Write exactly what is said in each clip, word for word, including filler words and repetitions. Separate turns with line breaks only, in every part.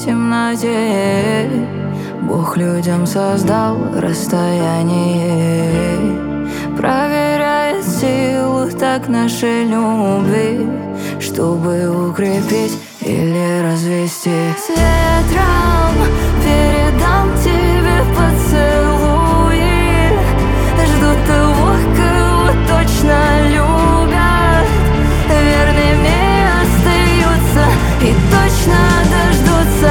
темноте. Бог людям создал расстояние, проверяет силу так нашей любви, чтобы укрепить или развести. С ветром передам тебе поцелуи, жду того, кого точно любят, верными остаются и точно дождутся.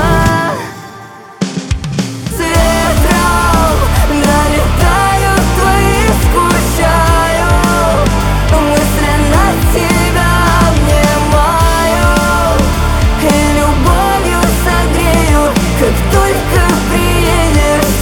С ветром долетаю твои, скучаю, мысленно тебя обнимаю и любовью согрею, как только приедешь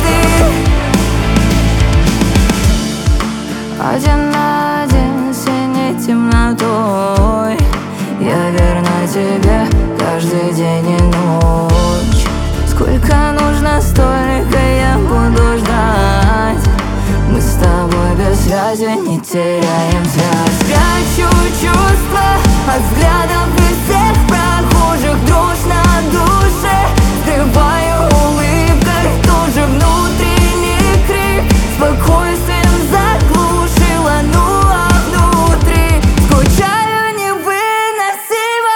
ты. Один на один с синей темнотой, я верна тебе каждый день и ночь. Сколько нужно, столько я буду ждать. Мы с тобой без связи не теряем связь. Прячу чувства от взглядов и всех прохожих, дрожь на душе скрываю улыбкой, тоже внутренний крик спокойствием заглушила, ну а внутри скучаю невыносимо.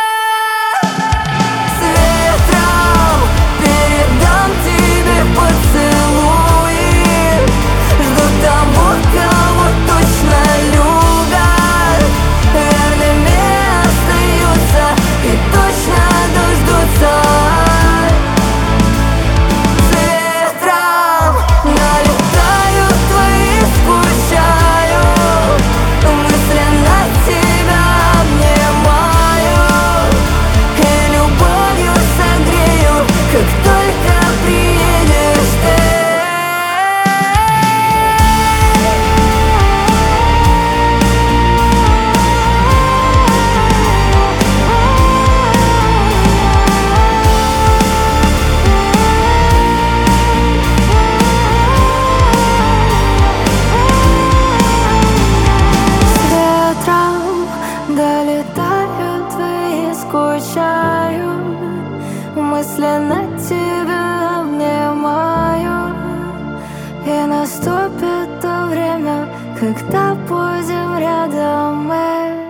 С ветром передам тебе поцелуи, жду того, кого точно любят, верными остаются и точно дождутся. С ветром налетаю твои, скучаю, мысленно тебя обнимаю и любовью согрею, как только приедешь ты. С ветром долетаю твои, скучаю, мысленно тебя обнимаю, и наступит то время, когда будем рядом мы.